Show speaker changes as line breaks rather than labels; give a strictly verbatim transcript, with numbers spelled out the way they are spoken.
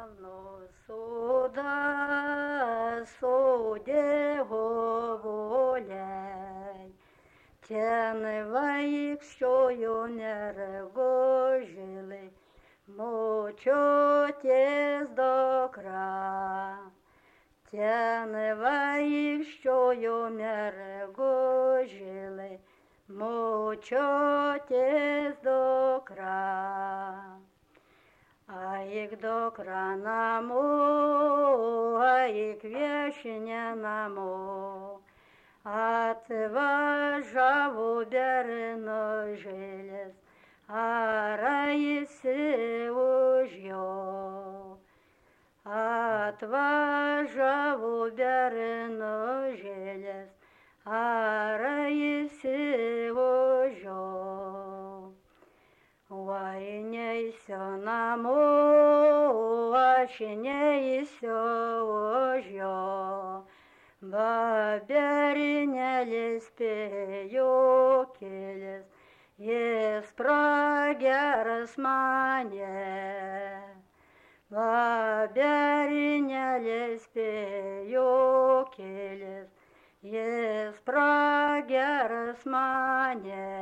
Давно суда суде говорять, тянива, що ю не регожили, мучотесь до кра. Тянива, що ю не регожили, мучотесь до кра. А як до кранамо, а як вешнянамо, от вашего берено желез, а раисы ужьё. От вашего берено желез, а раисы ужьё. Войнейся намо, войнейся ожьё, баберинялись пеюкелес, ес прогерас мане. Баберинялись пеюкелес, ес прогерас мане.